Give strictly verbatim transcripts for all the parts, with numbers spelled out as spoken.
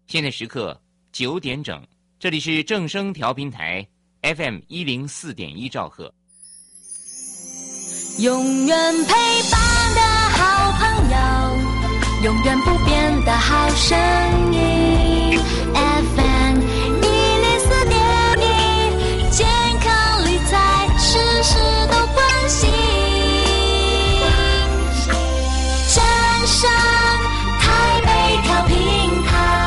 现在时刻九点整，这里是正声调频台 F M 一零四点一兆赫。 永远陪伴的好朋友，永远不变的好声音 F M 一零四点一，健康理财事事都关心，正声台北调频台。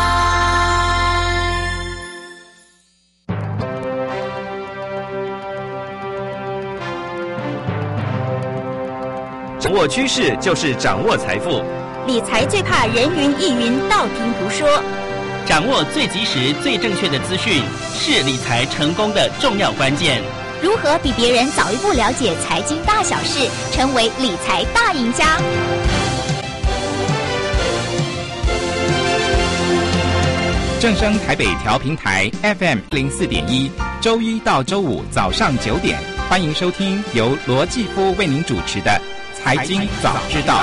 掌握趋势就是掌握财富， 理财最怕人云亦云，道听途说。 掌握最及时、最正确的资讯，是理财成功的重要关键。 如何比别人早一步了解财经大小事，成为理财大赢家？ 正声台北调频台 F M 零四点一，周一到周五早上九点，欢迎收听由罗继夫为您主持的财经早知道。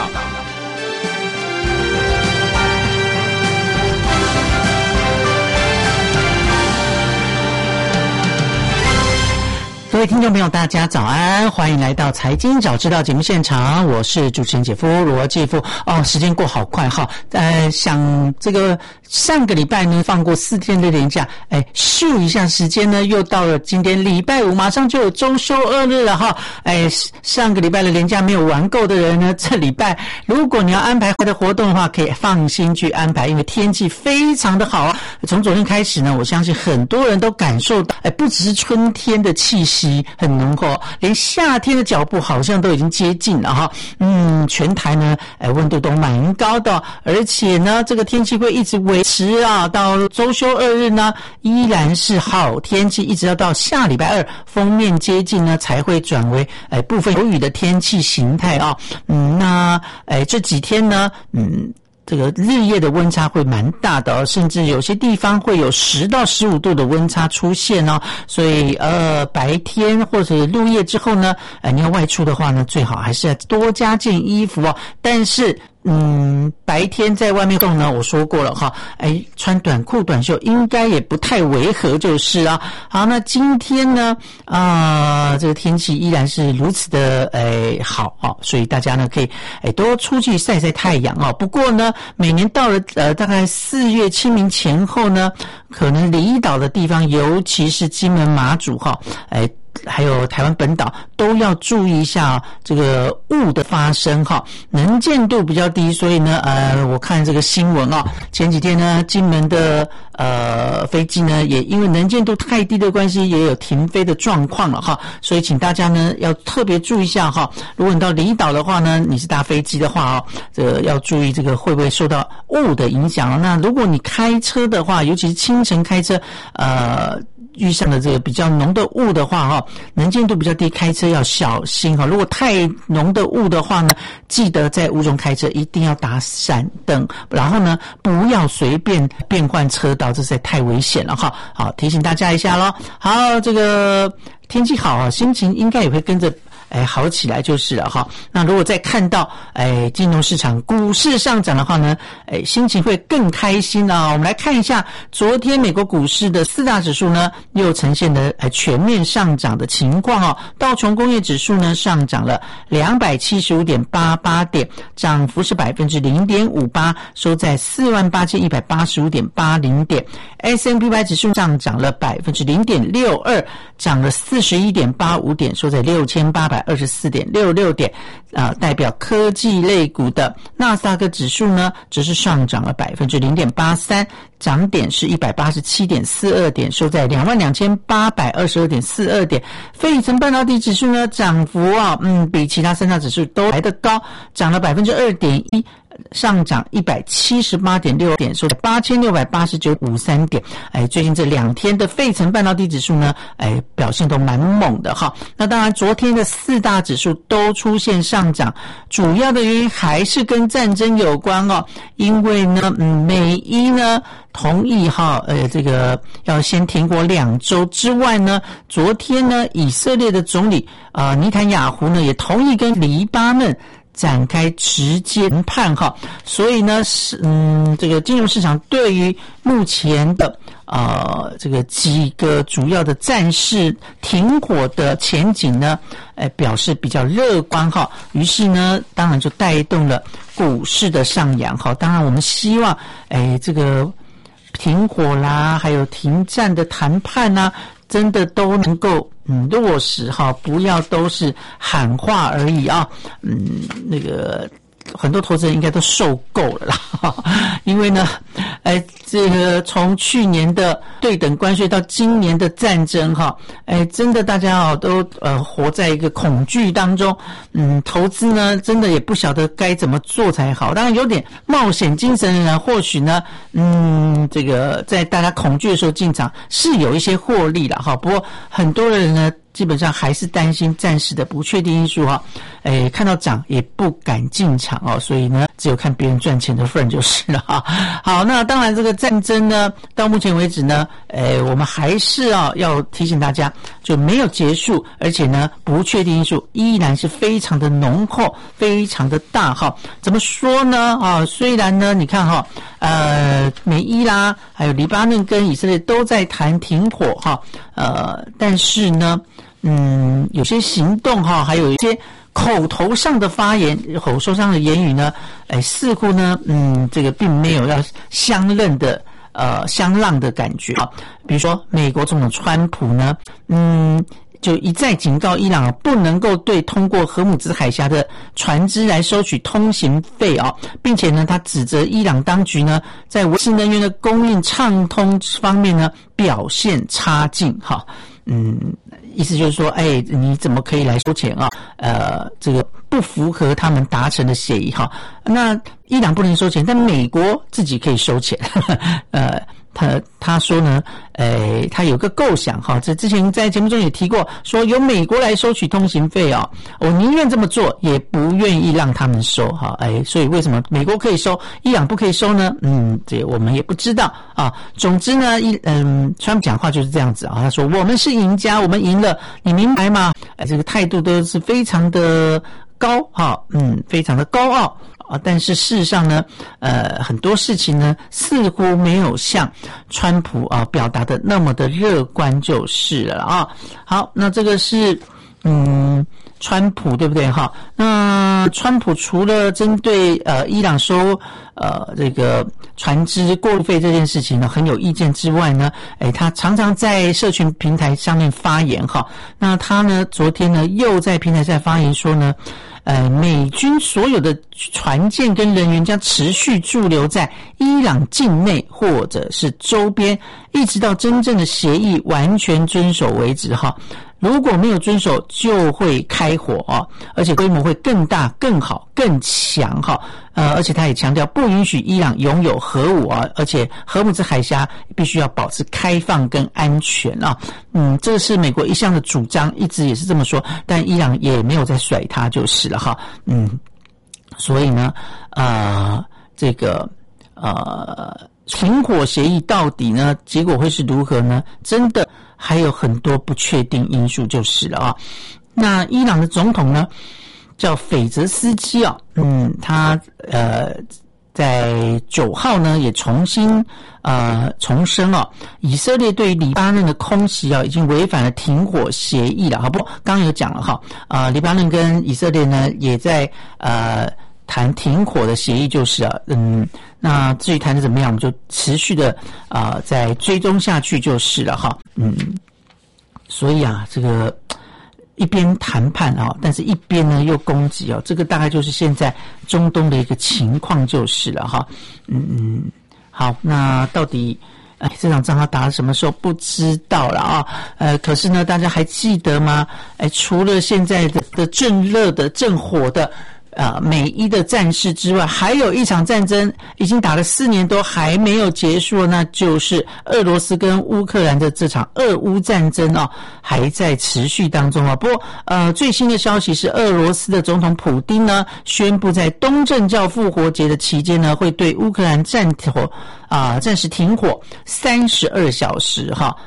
各位听众朋友，大家早安，欢迎来到财经早知道节目现场，我是主持人姐夫罗继夫。哦，时间过好快哈，呃，想这个上个礼拜呢放过四天的连假，哎，咻一下时间呢又到了今天礼拜五，马上就有周休二日了哈。哎，上个礼拜的连假没有玩够的人呢，这礼拜如果你要安排的活动的话，可以放心去安排，因为天气非常的好。从昨天开始呢，我相信很多人都感受到，哎，不只是春天的气息很浓厚，连夏天的脚步好像都已经接近了哈。嗯，全台呢，哎，温度都蛮高的，而且呢，这个天气会一直维持啊，到周休二日呢，依然是好天气，一直要到下礼拜二锋面接近呢，才会转为哎部分有雨的天气形态啊。嗯，那哎这几天呢，嗯。这个日夜的温差会蛮大的哦，甚至有些地方会有十到十五度的温差出现哦。所以呃，白天或者入夜之后呢，呃，你要外出的话呢，最好还是要多加件衣服哦。但是嗯，白天在外面动呢，我说过了哈，哎，穿短裤短袖应该也不太违和就是啊。好，那今天呢，啊、呃，这个天气依然是如此的哎好哦，所以大家呢可以哎多出去晒晒太阳哦。不过呢，每年到了呃大概四月清明前后呢，可能离岛的地方，尤其是金门马祖哈，哎。还有台湾本岛都要注意一下、哦、这个雾的发生哈，能见度比较低，所以呢呃我看这个新闻啊、哦，前几天呢金门的呃飞机呢也因为能见度太低的关系，也有停飞的状况了哈，所以请大家呢要特别注意一下哈。如果你到离岛的话呢，你是搭飞机的话哦，这个要注意这个会不会受到雾的影响。那如果你开车的话，尤其是清晨开车，呃。遇上了这个比较浓的雾的话哈，能见度比较低，开车要小心哈。如果太浓的雾的话呢，记得在雾中开车一定要打闪灯，然后呢不要随便变换车道，这实在太危险了哈。好，提醒大家一下咯。好，这个天气好啊，心情应该也会跟着哎好起来就是了哈。那如果再看到哎金融市场股市上涨的话呢，哎心情会更开心啊。我们来看一下昨天美国股市的四大指数呢又呈现了哎全面上涨的情况哦。道琼工业指数呢上涨了 两百七十五点八八 点，涨幅是 百分之零点五八， 收在 四万八千一百八十五点八零 点。 S and P 五百指数上涨了 百分之零点六二， 涨了 四十一点八五 点，收在 六千八百二十四点六六 点。啊、呃，代表科技类股的纳斯达克指数呢只是上涨了 百分之零点八三， 涨点是 一百八十七点四二 点，收在 两万两千八百二十二点四二 点。费城半导体指数呢涨幅啊嗯比其他三大指数都来得高，涨了 百分之二点一，上涨 一百七十八点六 点，收在 八千六百八十九点五三 点。哎，最近这两天的费城半导体指数呢，哎，表现都蛮猛的哈。那当然，昨天的四大指数都出现上涨，主要的原因还是跟战争有关哦。因为呢，嗯，美伊呢同意哈，呃，这个要先停火两周之外呢，昨天呢，以色列的总理啊、呃、尼坦雅胡呢也同意跟黎巴嫩展开直接谈判哈。所以呢，是嗯，这个金融市场对于目前的呃这个几个主要的战事停火的前景呢，呃表示比较乐观哈。于是呢，当然就带动了股市的上扬哈。当然，我们希望哎这个停火啦，还有停战的谈判啦，真的都能够嗯落实哈，不要都是喊话而已啊。嗯，那个很多投资人应该都受够了啦，因为呢，哎，这个从去年的对等关税到今年的战争哈，哎，真的大家哦都呃活在一个恐惧当中，嗯，投资呢真的也不晓得该怎么做才好。当然有点冒险精神的人，或许呢，嗯，这个在大家恐惧的时候进场是有一些获利了哈。不过很多人呢，基本上还是担心暂时的不确定因素哈，诶，看到涨也不敢进场哦，所以呢，只有看别人赚钱的份就是了哈。好，那当然这个战争呢，到目前为止呢，诶，我们还是啊要提醒大家，就没有结束，而且呢，不确定因素依然是非常的浓厚，非常的大哈。怎么说呢？啊，虽然呢，你看哈，呃，美伊啦，还有黎巴嫩跟以色列都在谈停火哈，呃，但是呢。嗯，有些行动哈，还有一些口头上的发言、口头上的言语呢，哎，似乎呢，嗯，这个并没有要相认的呃相让的感觉啊。比如说，美国总统川普呢，嗯，就一再警告伊朗不能够对通过荷姆兹海峡的船只来收取通行费啊，并且呢，他指责伊朗当局呢，在维持能源的供应畅通方面呢，表现差劲哈，嗯。意思就是说，哎，你怎么可以来收钱啊？呃，这个不符合他们达成的协议哈。那伊朗不能收钱，但美国自己可以收钱。呃，他他说呢，呃，他有个构想哈，这之前在节目中也提过，说由美国来收取通行费啊，我宁愿这么做，也不愿意让他们收哈。哎，所以为什么美国可以收，伊朗不可以收呢？嗯，这我们也不知道啊。总之呢，一嗯，川普讲话就是这样子啊，他说我们是赢家，我们赢了，你明白吗？哎，这个态度都是非常的高哈，嗯，非常的高傲。啊，但是事实上呢，呃，很多事情呢，似乎没有像川普啊表达的那么的乐观就是了啊。好，那这个是嗯，川普对不对哈？那川普除了针对呃伊朗收呃这个船只过路费这件事情呢很有意见之外呢，诶，他常常在社群平台上面发言哈。那他呢，昨天呢又在平台上发言说呢。呃，美军所有的船舰跟人员将持续驻留在伊朗境内或者是周边，一直到真正的协议完全遵守为止哈。如果没有遵守，就会开火啊，而且规模会更大、更好、更强哈。呃，而且他也强调不允许伊朗拥有核武啊，而且荷姆兹海峡必须要保持开放跟安全啊。嗯，这个是美国一向的主张，一直也是这么说，但伊朗也没有在甩他就是了哈。嗯，所以呢，呃，这个呃停火协议到底呢结果会是如何呢？真的还有很多不确定因素就是了啊。那伊朗的总统呢叫斐泽斯基啊，嗯，他呃在九号呢也重新呃重申啊，以色列对黎巴嫩的空袭啊已经违反了停火协议了，好不？刚刚有讲了哈，呃，黎巴嫩跟以色列呢也在呃谈停火的协议就是啊，嗯，那至于谈的怎么样，我们就持续的啊、呃、再追踪下去就是了哈，嗯，所以啊这个。一边谈判啊，但是一边呢又攻击啊，这个大概就是现在中东的一个情况就是了哈。嗯嗯，好，那到底哎这场仗他打到什么时候不知道了啊？呃，可是呢，大家还记得吗？哎，除了现在的的正热的正火的。呃，美伊的战事之外，还有一场战争已经打了四年多还没有结束，那就是俄罗斯跟乌克兰的这场俄乌战争哦，还在持续当中啊。不过，呃，最新的消息是，俄罗斯的总统普丁呢宣布，在东正教复活节的期间呢，会对乌克兰暂停啊、呃，暂时停火三十二小时哈。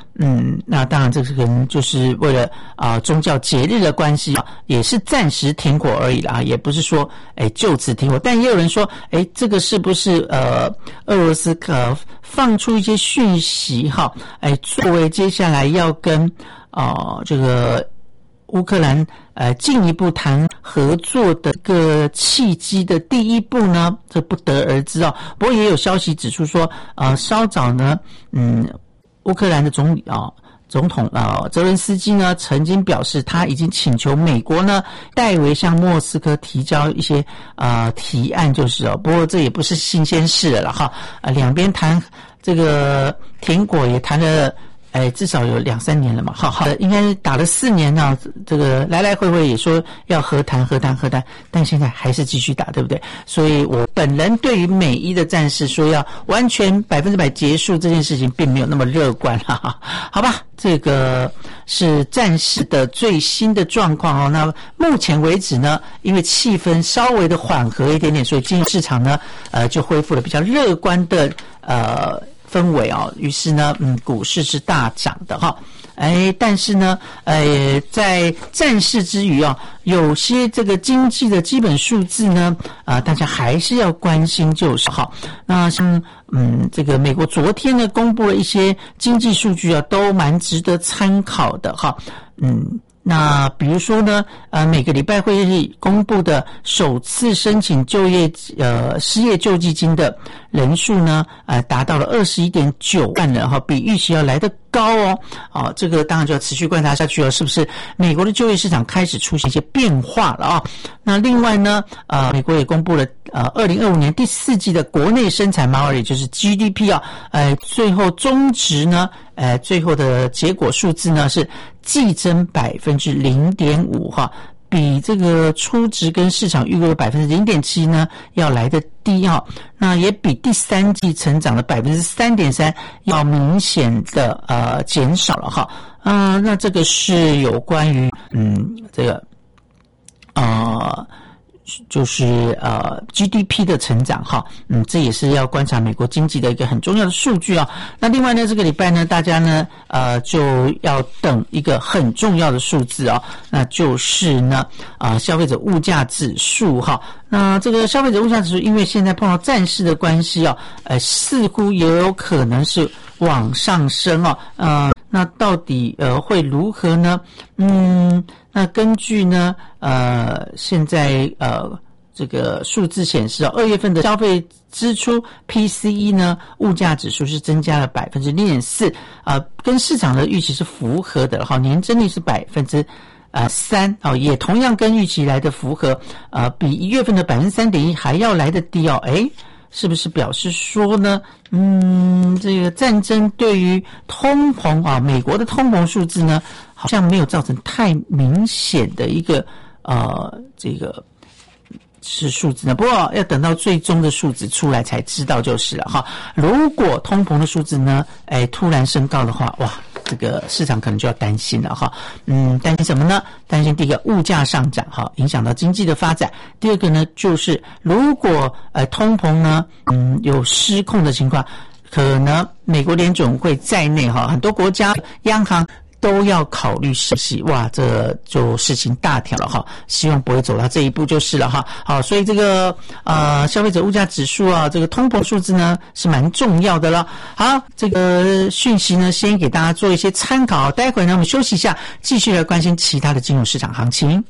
嗯，那当然这个可能就是为了啊、呃、宗教节日的关系，也是暂时停火而已啦，也不是说哎就此停火。但也有人说，哎，这个是不是呃俄罗斯可放出一些讯息哈？哎，作为接下来要跟啊、呃、这个乌克兰呃进一步谈合作的一个契机的第一步呢？这不得而知哦。不过也有消息指出说，呃，稍早呢，嗯。乌克兰的总理啊，总统啊，泽伦斯基呢，曾经表示他已经请求美国呢代为向莫斯科提交一些呃提案，就是哦。不过这也不是新鲜事了哈。啊，两边谈这个停火也谈了。哎，至少有两三年了嘛，好好的，应该打了四年呢。这个来来回回也说要和谈、和谈、和谈，但现在还是继续打，对不对？所以我本人对于美伊的战事说要完全百分之百结束这件事情，并没有那么乐观哈。好吧，这个是战事的最新的状况哦。那目前为止呢，因为气氛稍微的缓和一点点，所以金融市场呢，呃，就恢复了比较乐观的呃。氛围啊，于是呢，嗯，股市是大涨的哈，哎，但是呢，呃，在战事之余啊，有些这个经济的基本数字呢，啊、呃，大家还是要关心，就是哈，那像嗯，这个美国昨天呢公布了一些经济数据啊，都蛮值得参考的哈，嗯。那比如说呢，呃，每个礼拜会公布的首次申请就业呃失业救济金的人数呢，呃，达到了二十一点九万人哈，比预期要来得高哦。哦，这个当然就要持续观察下去了，是不是美国的就业市场开始出现一些变化了啊、哦？那另外呢，呃，美国也公布了呃二零二五年第四季的国内生产毛额，也就是 G D P 啊，呃，最后终值呢，呃，最后的结果数字呢是季增百分之零点五哈，比这个初值跟市场预估的百分之零点七呢要来得低哈，那也比第三季成长的百分之三点三要明显的呃减少了哈，啊、呃，那这个是有关于嗯这个呃。就是呃 G D P 的成长哈，嗯，这也是要观察美国经济的一个很重要的数据啊。那另外呢，这个礼拜呢，大家呢呃就要等一个很重要的数字啊，那就是呢啊、呃、消费者物价指数哈。那这个消费者物价指数，因为现在碰到战事的关系啊，呃，似乎也有可能是往上升啊，呃，那到底呃会如何呢？嗯。那根据呢，呃，现在呃这个数字显示啊，二月份的消费支出 P C E 呢，物价指数是增加了百分之零点四，啊，跟市场的预期是符合的，好，年增率是百分之呃三，哦，也同样跟预期来的符合，呃，比一月份的百分之三点一还要来得低哦，诶。是不是表示说呢？嗯，这个战争对于通膨啊，美国的通膨数字呢，好像没有造成太明显的一个呃这个是数字呢。不过要等到最终的数字出来才知道就是了哈。如果通膨的数字呢，哎突然升高的话，哇！这个市场可能就要担心了哈，嗯，担心什么呢？担心第一个物价上涨哈，影响到经济的发展；第二个呢，就是如果呃通膨呢，嗯，有失控的情况，可能美国联准会在内哈，很多国家央行都要考虑升息，哇，这就事情大条了哈，希望不会走到这一步就是了哈。好，所以这个呃消费者物价指数啊，这个通膨数字呢是蛮重要的了。好，这个讯息呢先给大家做一些参考，待会呢我们休息一下，继续来关心其他的金融市场行情。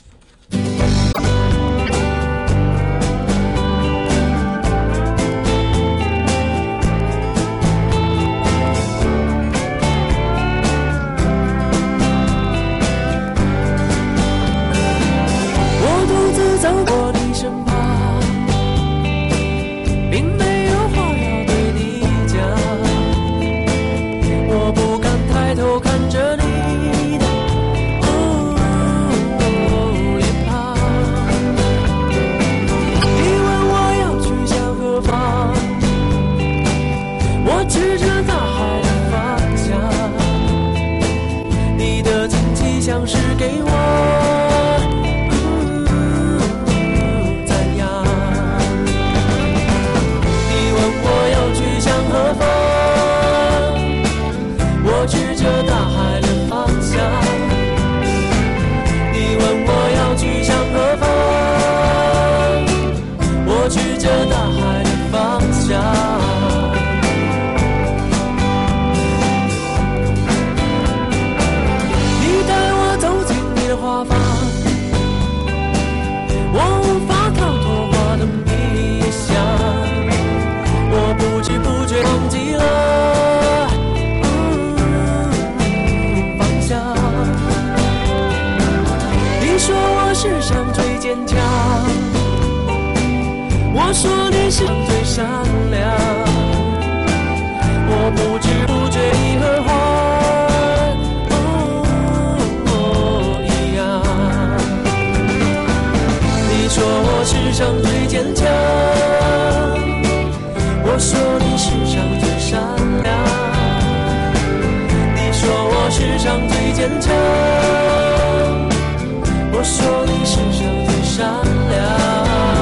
走过你身旁，并没有话要对你讲，我不敢抬头看着你的、哦哦、脸庞。 却忘记了、嗯、方向。你说我世上最坚强，我说你是最善良，我不知不觉已和花、哦、一样。你说我世上最坚强，我说你世上最善良，你说我世上最坚强，我说你世上最善良。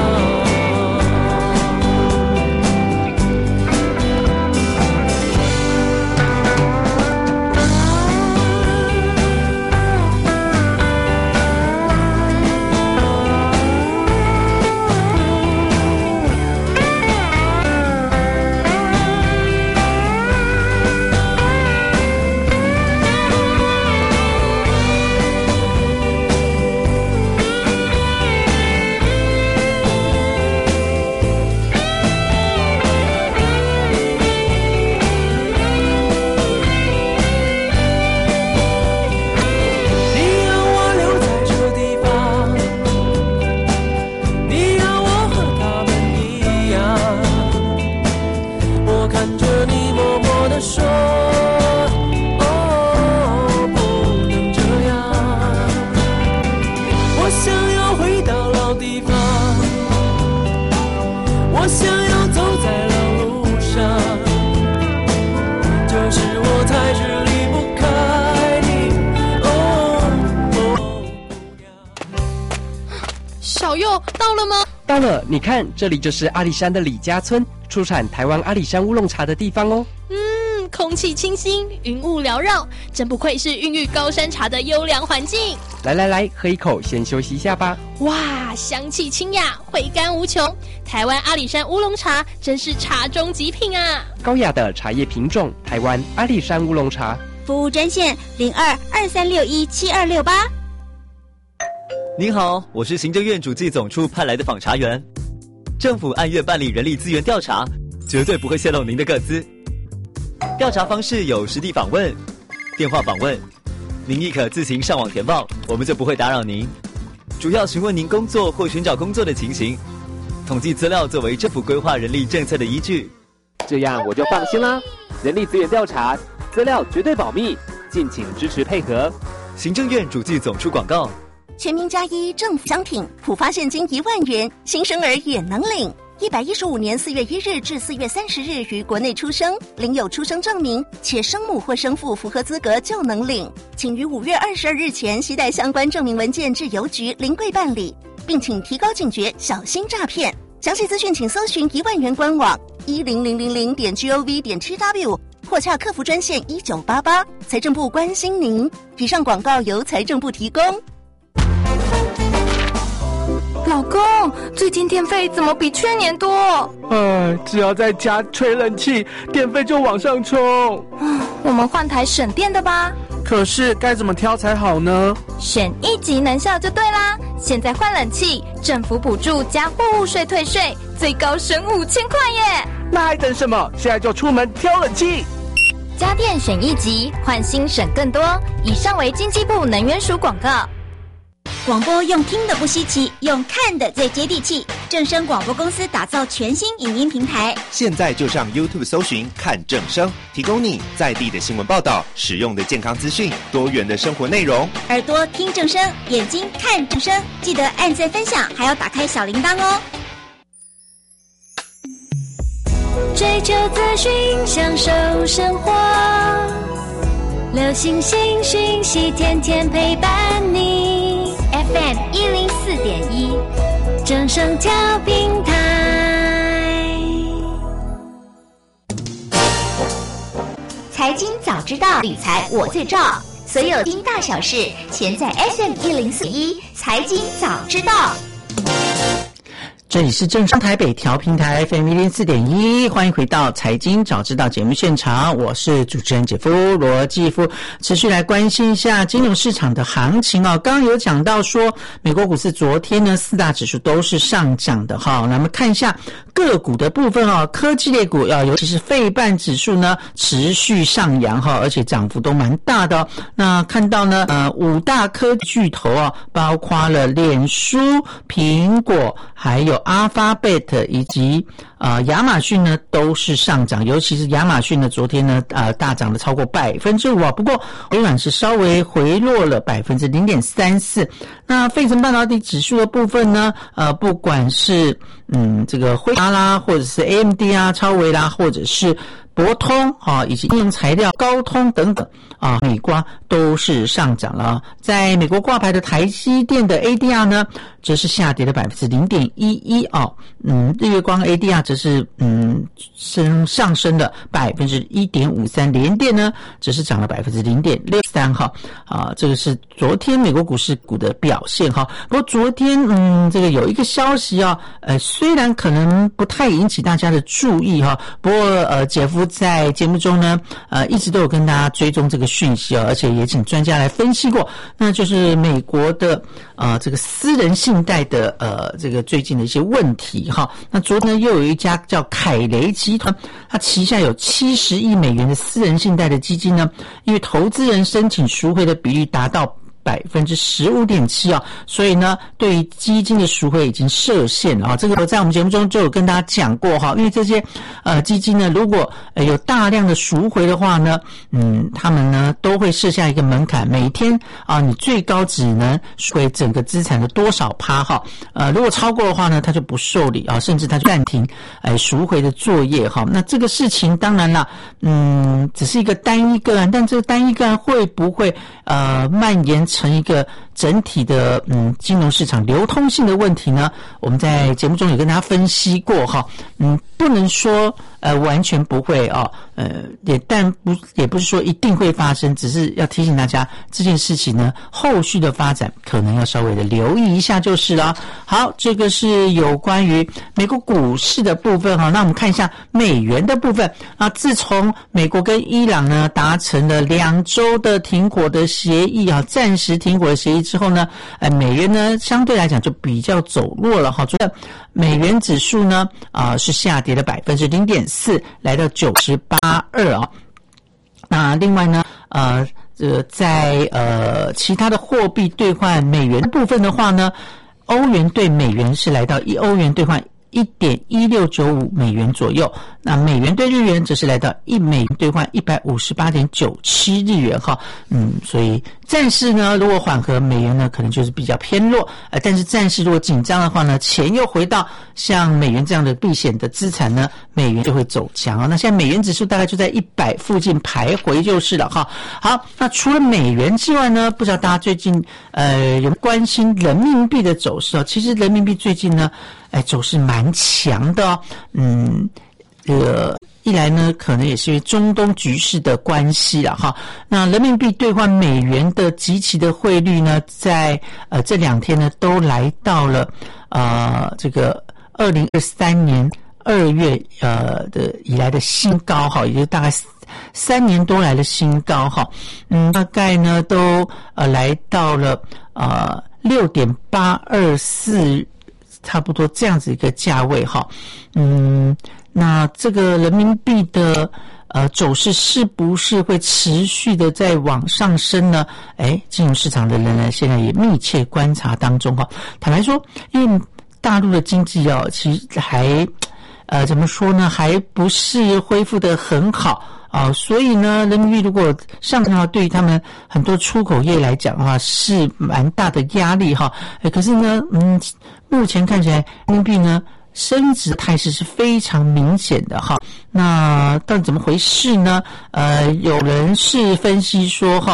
到了，你看，这里就是阿里山的李家村，出产台湾阿里山乌龙茶的地方哦。 嗯，空气清新，云雾缭绕，真不愧是孕育高山茶的优良环境。 来来来，喝一口，先休息一下吧。 哇，香气清雅，回甘无穷。台湾阿里山乌龙茶真是茶中极品啊！ 高雅的茶叶品种，台湾阿里山乌龙茶。 服务专线零二二三六一七二六八。 您好，我是行政院主计总处派来的访查员。政府按月办理人力资源调查，绝对不会泄露您的个资。调查方式有实地访问、电话访问，您亦可自行上网填报，我们就不会打扰您。主要询问您工作或寻找工作的情形，统计资料作为政府规划人力政策的依据。 这样我就放心啦。人力资源调查，资料绝对保密，敬请支持配合。 行政院主计总处广告。 全民加一政府商品，普发现金一万元，新生儿也能领。一百一十五年四月一日至四月三十日于国内出生，领有出生证明，且生母或生父符合资格就能领。请于五月二十二日前携带相关证明文件至邮局临柜办理，并请提高警觉，小心诈骗。详细资讯请搜寻一万元官网一零零零零点 gov 点 tw 或洽客服专线一九八八。财政部关心您。以上广告由财政部提供。 老公，最近电费怎么比去年多？ 哎，只要在家吹冷气，电费就往上冲。 我们换台省电的吧。 可是该怎么挑才好呢？ 选一级能效就对啦！现在换冷气，政府补助加货物税退税，最高省五千块耶！ 那还等什么？现在就出门挑冷气。 家电选一级，换新省更多。以上为经济部能源署广告。 广播用听的不稀奇，用看的最接地气。正声广播公司打造全新影音平台， 现在就上 YouTube 搜寻看正声，提供你在地的新闻报道、实用的健康资讯、多元的生活内容。 耳朵听正声，眼睛看正声，记得按赞分享，还要打开小铃铛哦。 追求资讯，享受生活，流行新讯息，天天陪伴你。F M 一零四点一，正声调频台。 财经早知道，理财我最照。所有经大小事，全在 F M 一零四一财经早知道。 这里是正声台北调频台 F M 一零四点一，欢迎回到财经早知道节目现场，我是主持人姐夫罗继夫，持续来关心一下金融市场的行情哦。刚刚有讲到说，美国股市昨天呢四大指数都是上涨的哈。那么看一下个股的部分哦，科技类股啊，尤其是费半指数呢持续上扬哈，而且涨幅都蛮大的哦。那看到呢，呃，五大科技巨头啊，包括了脸书、苹果，还有阿发贝特以及呃亚马逊呢都是上涨，尤其是亚马逊呢昨天呢呃大涨了超过百分之五啊，不过微软是稍微回落了百分之零点三四。那费城半导体指数的部分呢，呃不管是嗯这个辉达啦，或者是 A M D 啊、超微啦，或者是博通啊，以及应用材料、高通等等啊，美光都是上涨了。在美国挂牌的台积电的 A D R 呢，则是下跌了百分之零点一一啊。嗯，日月光 A D R 则是嗯升上升了百分之一点五三，联电呢则是涨了百分之零点六三哈啊。这个是昨天美国股市股的表现哈。不过昨天嗯这个有一个消息啊，呃虽然可能不太引起大家的注意哈，不过呃姐夫在节目中呢，呃，一直都有跟大家追踪这个讯息哦，而且也请专家来分析过，那就是美国的呃这个私人信贷的呃这个最近的一些问题哈。那昨天呢又有一家叫凯雷集团，它旗下有七十亿美元的私人信贷的基金呢，因为投资人申请赎回的比率达到百分之十五点七啊，所以呢，对于基金的赎回已经设限了啊。这个在我们节目中就有跟大家讲过哈，因为这些呃基金呢，如果呃有大量的赎回的话呢，嗯，他们呢都会设下一个门槛，每天啊，你最高只能赎回整个资产的多少趴哈。呃，如果超过的话呢，他就不受理啊，甚至他就暂停哎赎回的作业哈。那这个事情当然啦，嗯，只是一个单一个案，但这个单一个案会不会呃蔓延成一个整体的嗯金融市场流通性的问题呢？我们在节目中有跟大家分析过哈，嗯，不能说呃完全不会啊，呃也但不也不是说一定会发生，只是要提醒大家这件事情呢，后续的发展可能要稍微的留意一下就是了。好，这个是有关于美国股市的部分哈，那我们看一下美元的部分啊。自从美国跟伊朗呢达成了两周的停火的协议啊，暂时停火的协议之后呢，呃，美元呢相对来讲就比较走弱了哈。昨天美元指数呢啊、呃、是下跌了百分之零点四，来到九十八二啊。那另外呢，呃，呃，在呃其他的货币兑换美元的部分的话呢，欧元兑美元是来到一欧元兑换一点一六九五美元左右，那美元兑日元则是来到一美元兑换一百五十八点九七日元哈，嗯，所以暂时呢，如果缓和，美元呢可能就是比较偏弱，呃，但是暂时如果紧张的话呢，钱又回到像美元这样的避险的资产呢，美元就会走强啊。那现在美元指数大概就在一百附近徘徊就是了哈。好，那除了美元之外呢，不知道大家最近呃有关心人民币的走势啊？其实人民币最近呢，哎，走势蛮强的哦，嗯，呃，一来呢，可能也是因为中东局势的关系了哈。那人民币兑换美元的即期的汇率呢，在呃这两天呢，都来到了呃这个二零二三年二月呃的以来的新高哈，也就是大概三年多来的新高哈。嗯，大概呢都呃来到了呃六点八二四。差不多这样子一个价位哈，嗯，那这个人民币的呃走势是不是会持续的在往上升呢？哎，金融市场的人呢现在也密切观察当中哈。坦白说，因为大陆的经济哦，其实还呃怎么说呢，还不是恢复得很好。啊、哦，所以呢，人民币如果上升的话，对于他们很多出口业来讲的话，是蛮大的压力哈。哎，可是呢，嗯，目前看起来人民币呢升值态势是非常明显的哈。那到底怎么回事呢？呃，有人是分析说哈，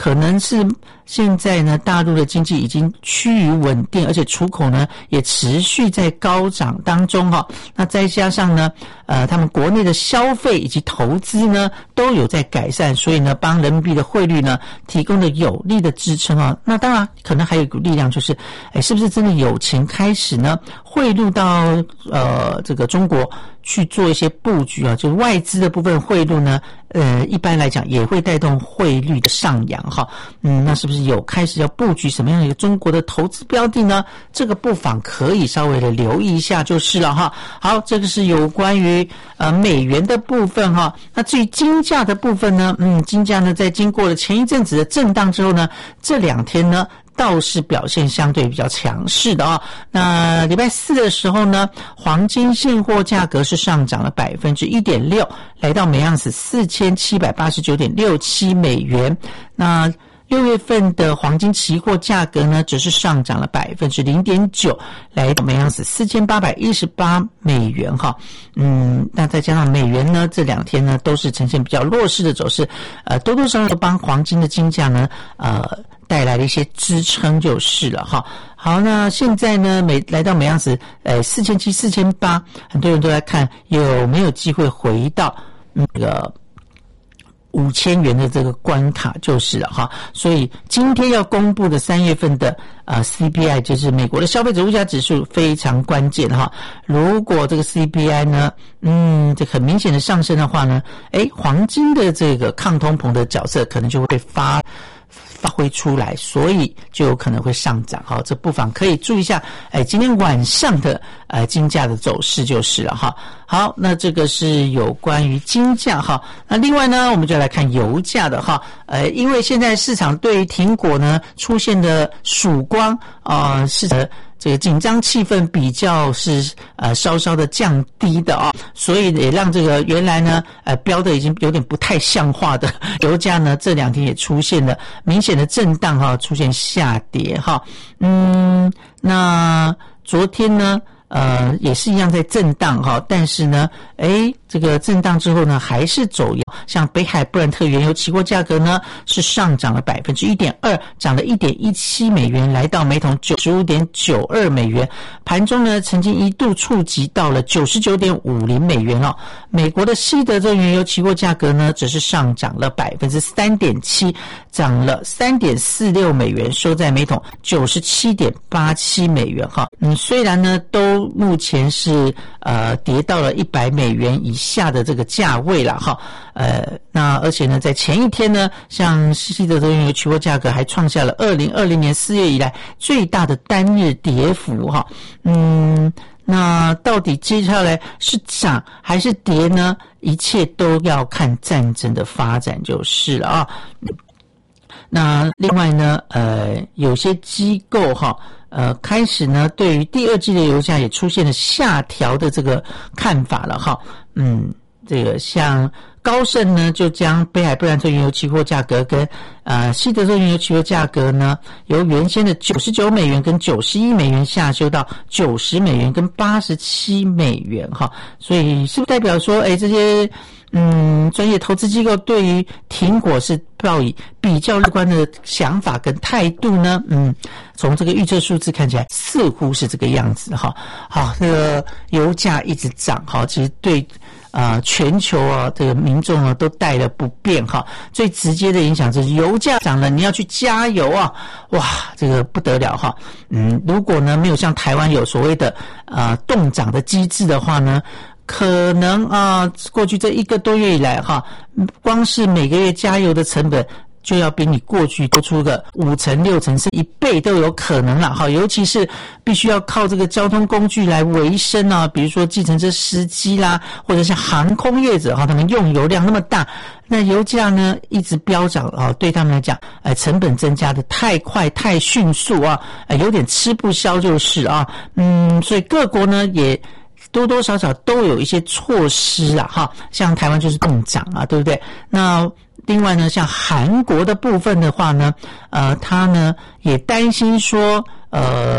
可能是现在呢，大陆的经济已经趋于稳定，而且出口呢也持续在高涨当中哈。那再加上呢，呃，他们国内的消费以及投资呢都有在改善，所以呢，帮人民币的汇率呢提供了有力的支撑啊。那当然，可能还有一股力量就是，哎，是不是真的有钱开始呢汇入到呃这个中国去做一些布局啊？就是外资的部分汇入呢，呃，一般来讲也会带动汇率的上扬哈。嗯，那是不是有开始要布局什么样的一个中国的投资标的呢？这个不妨可以稍微的留意一下就是了哈。好，这个是有关于呃美元的部分哈。那至于金价的部分呢，嗯，金价呢在经过了前一阵子的震荡之后呢，这两天呢倒是表现相对比较强势的啊、哦。那礼拜四的时候呢，黄金现货价格是上涨了百分之一点六，来到每盎司四千七百八十九点六七美元。那六月份的黄金期货价格呢，只是上涨了百分之零点九，来到每盎司四千八百一十八美元哈。嗯，那再加上美元呢，这两天呢都是呈现比较弱势的走势，呃，多多少少帮黄金的金价呢，呃。带来了一些支撑就是了哈。好，那现在呢，每来到每盎司呃四千七、四千八，很多人都在看有没有机会回到那个五千元的这个关卡就是了哈。所以今天要公布的三月份的呃 C P I 就是美国的消费者物价指数非常关键哈。如果这个 C P I 呢，嗯，这很明显的上升的话呢，诶，黄金的这个抗通膨的角色可能就会被发。发挥出来，所以就有可能会上涨。好，这不妨可以注意一下，哎，今天晚上的呃金价的走势就是了哈。好，那这个是有关于金价哈。那另外呢，我们就来看油价的哈。呃，因为现在市场对于苹果呢出现的曙光啊、呃，是的。这个紧张气氛比较是呃稍稍的降低的啊、哦，所以也让这个原来呢呃标的已经有点不太像话的油价呢这两天也出现了明显的震荡哈、哦，出现下跌哈、哦。嗯，那昨天呢呃也是一样在震荡哈、哦，但是呢诶这个震荡之后呢还是走阳，像北海布兰特原油期货价格呢是上涨了百分之一点二，涨了一点一七美元，来到每桶九十五点九二美元。盘中呢曾经一度触及到了九十九点五零美元哦。美国的西德州原油期货价格呢只是上涨了百分之三点七，涨了三点四六美元，收在每桶九十七点八七美元哈。嗯，虽然呢都目前是呃跌到了一百美元以下的这个价位了哈。呃，那而且呢，在前一天呢，像西德州原油期货价格还创下了二零二零年四月以来最大的单日跌幅哈。嗯，那到底接下来是涨还是跌呢？一切都要看战争的发展就是了啊。那另外呢，呃，有些机构哈，呃，开始呢，对于第二季的油价也出现了下调的这个看法了哈。嗯，这个像高盛呢，就将北海布兰特原油期货价格跟呃西德州原油期货价格呢，由原先的九十九美元跟九十一美元下修到九十美元跟八十七美元哈。所以是不是代表说，哎，这些嗯专业投资机构对于苹果是抱以比较乐观的想法跟态度呢？嗯，从这个预测数字看起来似乎是这个样子哈。好，这个油价一直涨哈，其实对。啊、呃，全球啊，这个民众啊都带了不便哈。最直接的影响就是油价涨了，你要去加油啊，哇，这个不得了哈。嗯，如果呢没有像台湾有所谓的啊冻涨的机制的话呢，可能啊过去这一个多月以来哈，光是每个月加油的成本。就要比你过去多出个五成、六成，甚至一倍都有可能啦。哈，尤其是必须要靠这个交通工具来维生啊，比如说计程车司机啦，或者是航空业者哈，他们用油量那么大，那油价呢一直飙涨啊，对他们来讲，呃，成本增加的太快、太迅速啊，呃，有点吃不消就是啊，嗯，所以各国呢也。多多少少都有一些措施啦，哈，像台湾就是冻涨啊，对不对？那另外呢，像韩国的部分的话呢，呃，他呢也担心说，呃，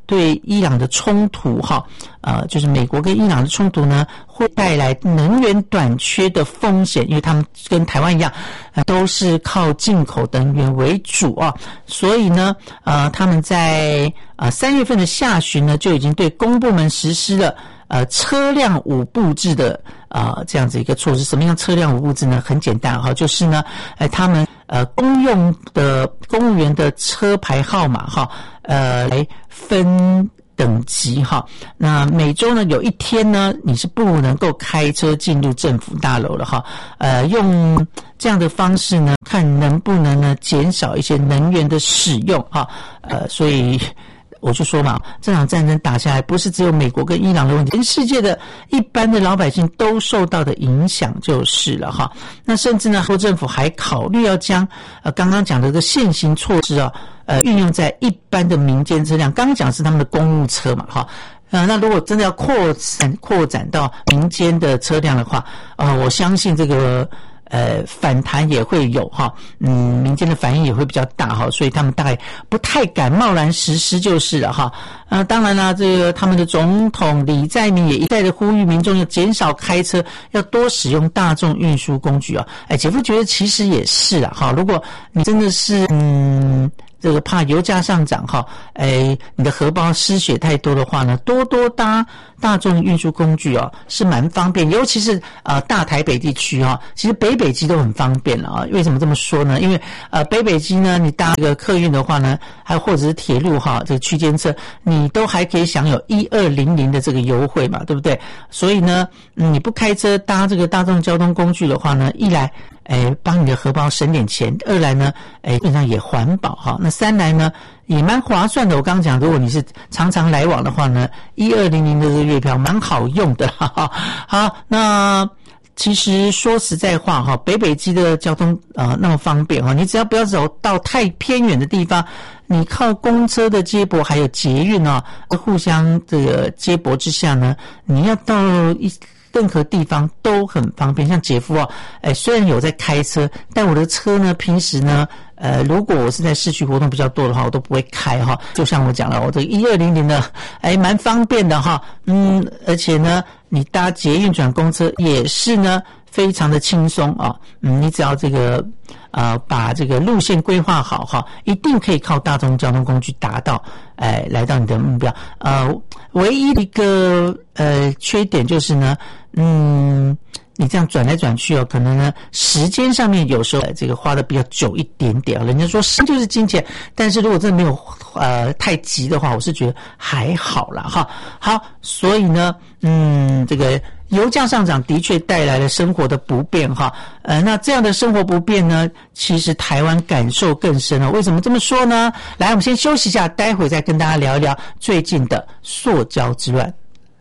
对伊朗的冲突哈，呃，就是美国跟伊朗的冲突呢，会带来能源短缺的风险，因为他们跟台湾一样，呃、都是靠进口能源为主啊，所以呢，呃，他们在呃三月份的下旬呢，就已经对公部门实施了呃车辆五步制的呃这样子一个措施。什么样车辆五步制呢？很简单哈，就是呢，呃，他们呃公用的公务员的车牌号码哈，呃来分等级哈。那每周呢有一天呢，你是不能够开车进入政府大楼了哈。呃，用这样的方式呢，看能不能呢减少一些能源的使用哈。呃，所以我就说嘛，这场战争打下来，不是只有美国跟伊朗的问题，全世界的一般的老百姓都受到的影响就是了哈。那甚至呢，州政府还考虑要将呃刚刚讲的这个现行措施啊，呃运用在一般的民间车辆。刚刚讲是他们的公务车嘛哈。呃，那如果真的要扩展扩展到民间的车辆的话，呃，我相信这个呃反弹也会有哈，嗯，民间的反应也会比较大哈，所以他们大概不太敢贸然实施就是了哈。呃，当然啦，这个他们的总统李在明也一再的呼吁民众要减少开车，要多使用大众运输工具啊。哎，姐夫觉得其实也是啊哈，如果你真的是嗯。这个怕油价上涨哈，哎，你的荷包失血太多的话呢，多多搭大众运输工具哦，是蛮方便，尤其是呃大台北地区哈，其实北北基都很方便了啊。为什么这么说呢？因为呃北北基呢，你搭这个客运的话呢，还有或者是铁路哈，这个区间车，你都还可以享有一二零零的这个优惠嘛，对不对？所以呢，嗯、你不开车搭这个大众交通工具的话呢，一来哎，帮你的荷包省点钱；二来呢，哎，基本上也环保哈。那三来呢，也蛮划算的。我刚刚讲，如果你是常常来往的话呢，一二零零的这个月票蛮好用的。哈哈。好，那其实说实在话哈，北北基的交通呃那么方便哈，你只要不要走到太偏远的地方，你靠公车的接驳还有捷运啊，互相这个接驳之下呢，你要到一。任何地方都很方便，像姐夫啊，哎，虽然有在开车，但我的车呢，平时呢，呃，如果我是在市区活动比较多的话，我都不会开哈。就像我讲了，我这一二零零的，哎，蛮方便的哈，嗯，而且呢，你搭捷运转公车也是呢，非常的轻松啊，嗯，你只要这个呃把这个路线规划好哈，一定可以靠大众交通工具达到，哎，来到你的目标。呃，唯一的一个呃缺点就是呢，嗯，你这样转来转去哦，可能呢时间上面有时候这个花的比较久一点点。人家说时间就是金钱，但是如果真的没有呃太急的话，我是觉得还好啦哈。好，所以呢，嗯，这个油价上涨的确带来了生活的不便哈。呃，那这样的生活不便呢，其实台湾感受更深了。为什么这么说呢？来，我们先休息一下，待会再跟大家聊一聊最近的塑胶之乱。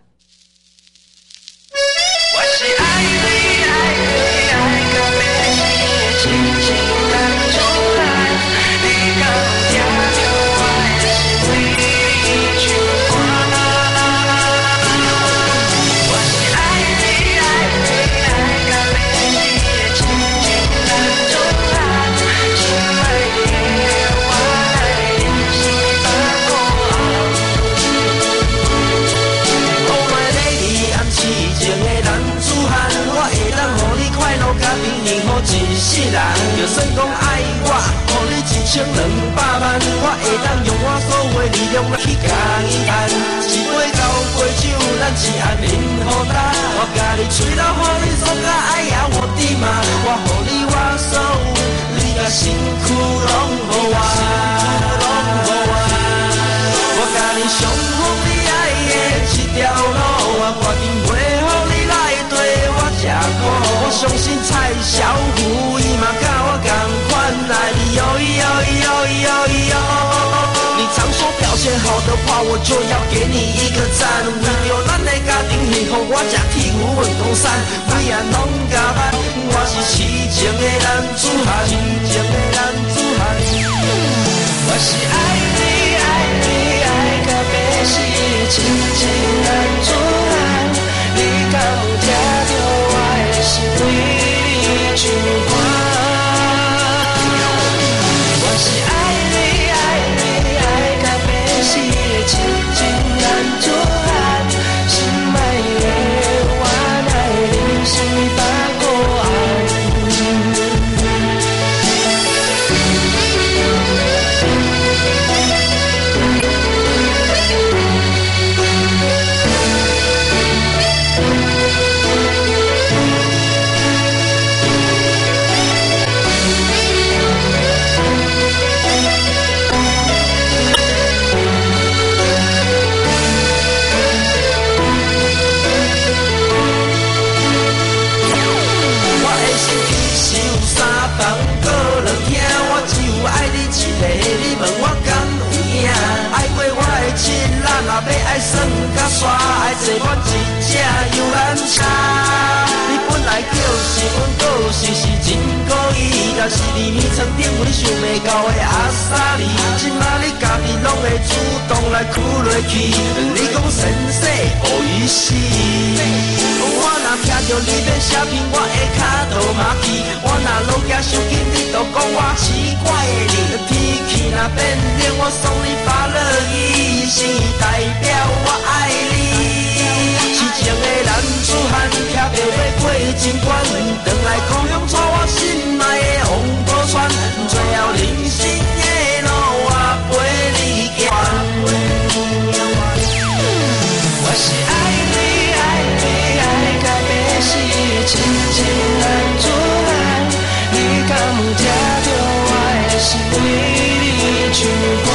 我是爱你爱你爱到要死，轻轻弹出来，你敢听到我的心为你唱歌。我是爱你爱你爱到要死，轻轻弹出来，心为你我来用心把我。Oh my lady， 暗示情的男子汉，我会当予你快乐甲平幸福一世人。就算讲爱我，予你一千两百万，我会当用我所有的力量来去甲伊赚。一杯交杯酒，咱一暗饮好干。我甲你吹到，予你爽甲爱呀我的妈，我予你我所有，你甲身躯拢予我，拢予我。我甲你上好你爱的一条路，我决定袂予你来对我吃苦。我相信蔡小虎伊嘛甲我同款爱你哟哟哟哟哟。你常说表现好的话，我就要给你一个赞。为着咱的家庭幸福，我吃铁牛运动衫，每样拢加班。我是痴情的男子汉，痴情的男子汉。我是爱你爱你爱到要死，痴情男子汉。你敢有听到我的心为你唱歌？我是爱你爱你爱到要死的痴情是你面床顶有你想袂到的阿萨里，今仔你家己拢会主动来哭落去，你讲先生有意思。我若听着你要写篇，我的脚都麻痹。我若落架伤紧，你就讲我奇怪的你。天气若变冷，我送你发热衣，是代表我爱你。痴情的男子汉，骑着马过情关，回来故乡带我心爱的红宝船，最后人生的路我陪你行。我是爱你爱你爱到要死，亲情男子汉，你敢有听到我的心为你唱歌？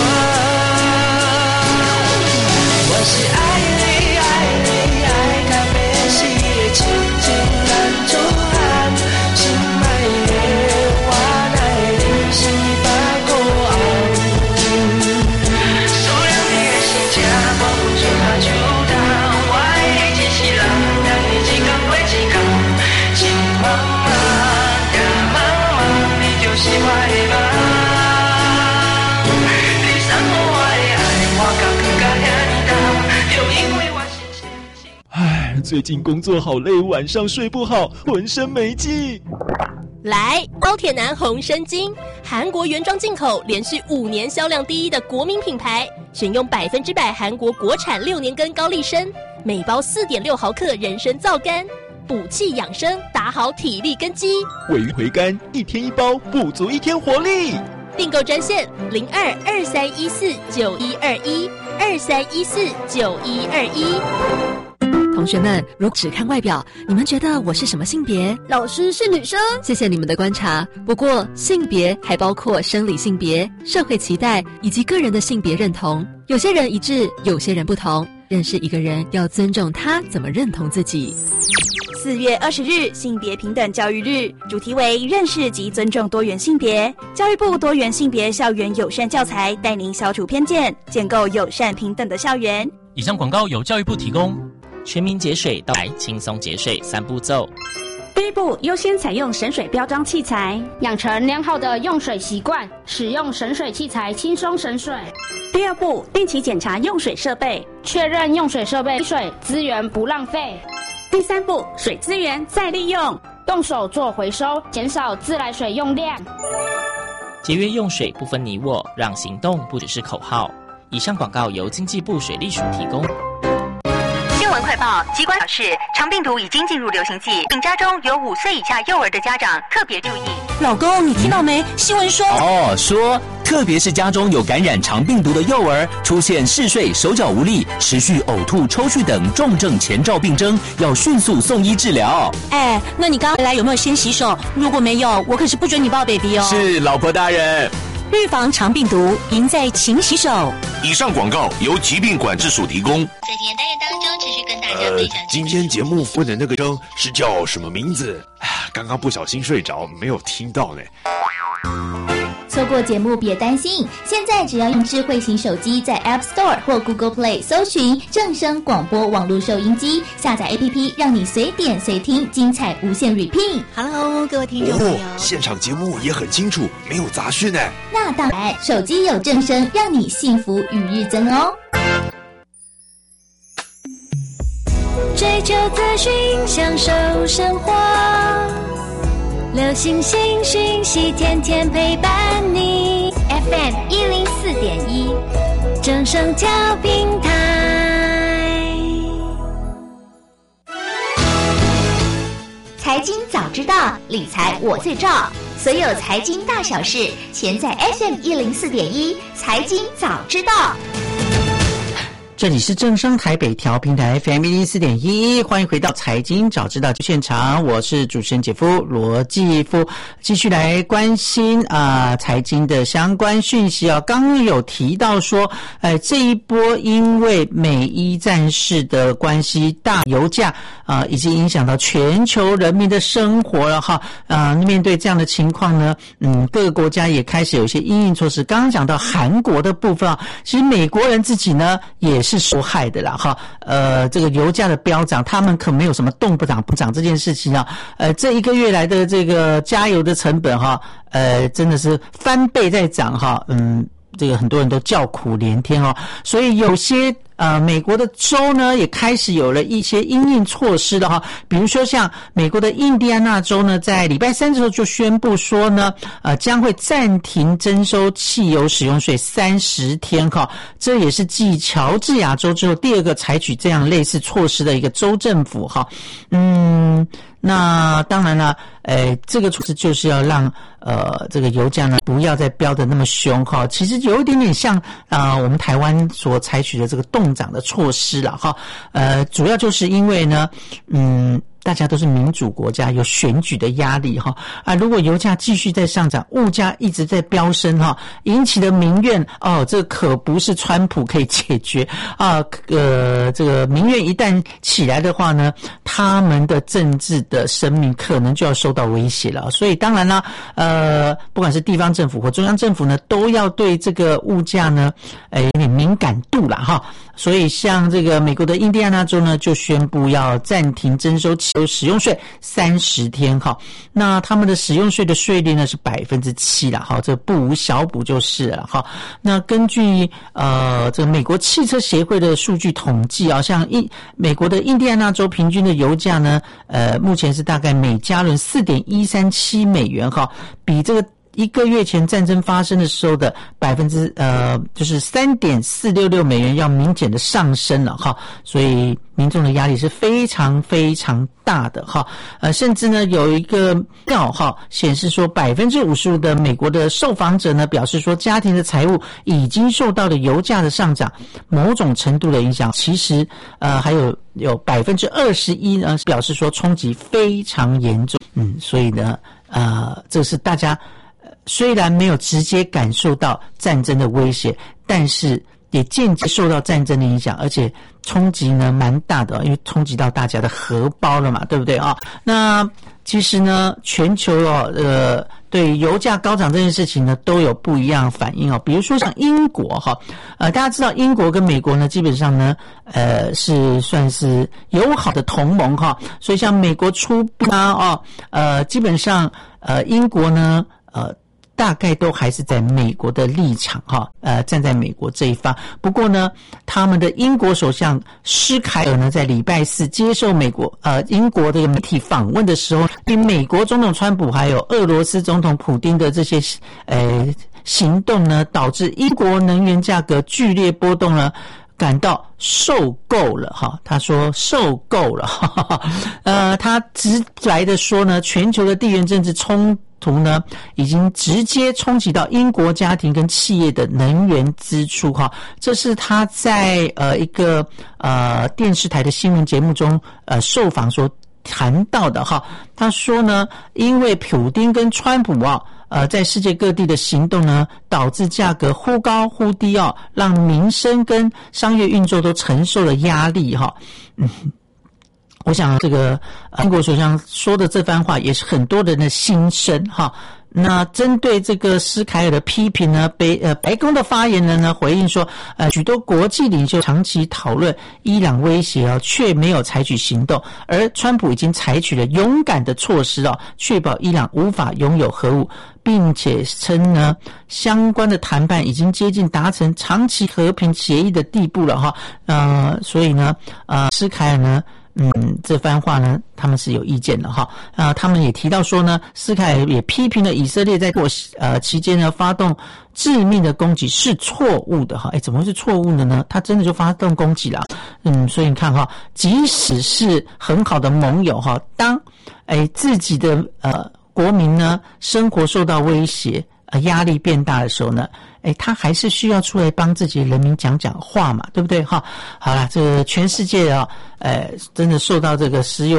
我是爱你爱你爱到要死，亲情男子汉，心爱的我来忍心把苦熬。所有你的心情无做下手头，我的一世人，等你一天过一天，情茫茫假茫茫，你就是我的梦。你送予我的爱，我感觉遐尼重，就因为我心心心。 唉，最近工作好累，晚上睡不好，浑身没劲。 来，高铁男红参精，韩国原装进口，连续五年销量第一的国民品牌，选用百分之百韩国国产六年根高丽参，每包四点六毫克人参皂苷，补气养生，打好体力根基。 尾鱼回甘，一天一包，补足一天活力。 订购专线零二二三一四九一二一二三一四九一二一。 同学们，如果只看外表，你们觉得我是什么性别？ 老师是女生。 谢谢你们的观察。不过，性别还包括生理性别、社会期待以及个人的性别认同。有些人一致，有些人不同。认识一个人，要尊重他怎么认同自己。 四月二十日，性别平等教育日，主题为认识及尊重多元性别。教育部多元性别校园友善教材，带您消除偏见，建构友善平等的校园。 以上广告由教育部提供。全民节水到来，轻松节水三步骤。 第一步，优先采用省水标章器材， 养成良好的用水习惯，使用省水器材轻松省水。 第二步，定期检查用水设备， 确认用水设备水资源不浪费。 第三步，水资源再利用， 动手做回收，减少自来水用量。 节约用水不分你我，让行动不只是口号。以上广告由经济部水利署提供。 新闻快报，机关表示，肠病毒已经进入流行季，并家中有五岁以下幼儿的家长特别注意。 老公，你听到没？新闻说哦，说特别是家中有感染肠病毒的幼儿，出现嗜睡、手脚无力、持续呕吐、抽搐等重症前兆病征，要迅速送医治疗。 哎，那你刚回来有没有先洗手？如果没有，我可是不准你抱 baby 哦。 是，老婆大人。 预防肠病毒，赢在勤洗手。 以上广告由疾病管制署提供。 在今天单元当中，持续跟大家分享。 呃，今天节目问的那个声是叫什么名字？刚刚不小心睡着，没有听到呢。 错过节目别担心，现在只要用智慧型手机在 App Store 或 Google Play 搜寻正声广播网络收音机，下载 A P P， 让你随点随听，精彩无限 repeat。 Hello， 各位听众朋友， 哦，现场节目也很清楚，没有杂讯呢。 那当然，手机有正声，让你幸福与日增哦。 追求资讯，享受生活。流行新讯息，天天陪伴你。 F M 一零四点一， 正声调频台。 财经早知道，理财我最照。所有财经大小事，全在 F M 一零四点一，财经早知道。 这里是正声台北调频台 F M 一零四点一，欢迎回到财经早知道现场，我是主持人姐夫罗继夫，继续来关心啊、呃、财经的相关讯息啊。刚刚有提到说，呃这一波因为美伊战事的关系，大油价啊、呃、已经影响到全球人民的生活了哈。啊、呃，面对这样的情况呢，嗯，各个国家也开始有一些因应措施。刚刚讲到韩国的部分啊，其实美国人自己呢也是。 是受害的啦哈。呃，这个油价的飙涨，他们可没有什么动不涨不涨这件事情啊。呃，这一个月来的这个加油的成本哈，呃，真的是翻倍在涨哈。嗯，这个很多人都叫苦连天哦。所以有些呃，美国的州呢也开始有了一些因应措施的哈，比如说像美国的印第安纳州呢，在礼拜三的时候就宣布说呢，呃，将会暂停征收汽油使用税三十天哈，这也是继乔治亚州之后第二个采取这样类似措施的一个州政府哈，嗯。那当然了，呃，这个措施就是要让呃这个油价呢不要再飙得那么凶哈。其实有一点点像啊、呃、我们台湾所采取的这个冻涨的措施了哈。呃，主要就是因为呢，嗯。大家都是民主国家，有选举的压力哈啊！如果油价继续在上涨，物价一直在飙升哈，引起的民怨哦，这可不是川普可以解决啊！呃，这个民怨一旦起来的话呢，他们的政治的生命可能就要受到威胁了。所以当然啦，呃，不管是地方政府或中央政府呢，都要对这个物价呢，呃，有点敏感度啦哈。所以像这个美国的印第安纳州呢，就宣布要暂停征收汽油使用税三十天哈。那他们的使用税的税率呢是百分之七啦哈，这不无小补就是了哈。那根据呃这个美国汽车协会的数据统计啊，像印美国的印第安纳州平均的油价呢，呃目前是大概每加仑 四点一三七美元哈，比这个一个月前战争发生的时候的百分之呃就是 三点四六六美元要明显的上升了哈，所以民众的压力是非常非常大的哈。呃甚至呢有一个调哈显示说 百分之五十五 的美国的受访者呢表示说家庭的财务已经受到了油价的上涨某种程度的影响，其实呃还有有 百分之二十一 呢表示说冲击非常严重。嗯所以呢呃这是大家虽然没有直接感受到战争的威胁，但是也间接受到战争的影响，而且冲击呢蛮大的，因为冲击到大家的荷包了嘛，对不对啊？那其实呢，全球哦，呃，对油价高涨这件事情呢，都有不一样的反应哦。比如说像英国哈，呃，大家知道英国跟美国呢，基本上呢，呃，是算是友好的同盟哈，所以像美国出兵啊，哦，呃，基本上呃，英国呢，呃。大概都还是在美国的立场哈，呃，站在美国这一方。不过呢，他们的英国首相施凯尔呢，在礼拜四接受美国呃英国的媒体访问的时候，对美国总统川普还有俄罗斯总统普丁的这些呃行动呢，导致英国能源价格剧烈波动呢，感到受够了哈。他说受够了，哈哈哈呃，他直白的说呢，全球的地缘政治冲图呢，已经直接冲击到英国家庭跟企业的能源支出哈。这是他在呃一个呃电视台的新闻节目中呃受访所谈到的哈。他说呢，因为普丁跟川普啊，呃在世界各地的行动呢，导致价格忽高忽低啊，让民生跟商业运作都承受了压力哈。嗯。我想这个英国首相说的这番话也是很多人的心声哈。那针对这个施凯尔的批评呢，北呃白宫的发言人呢回应说，呃许多国际领袖长期讨论伊朗威胁啊，却没有采取行动，而川普已经采取了勇敢的措施啊，确保伊朗无法拥有核武，并且称呢相关的谈判已经接近达成长期和平协议的地步了哈。呃所以呢呃施凯尔呢嗯，这番话呢，他们是有意见的哈。啊、呃，他们也提到说呢，施凯尔也批评了以色列在过呃期间呢发动致命的攻击是错误的哈。哎，怎么会是错误的呢？他真的就发动攻击了。嗯，所以你看哈，即使是很好的盟友哈，当哎自己的呃国民呢生活受到威胁，呃压力变大的时候呢，哎，他还是需要出来帮自己的人民讲讲话嘛，对不对哈？好啦，这个全世界啊，呃，真的受到这个石油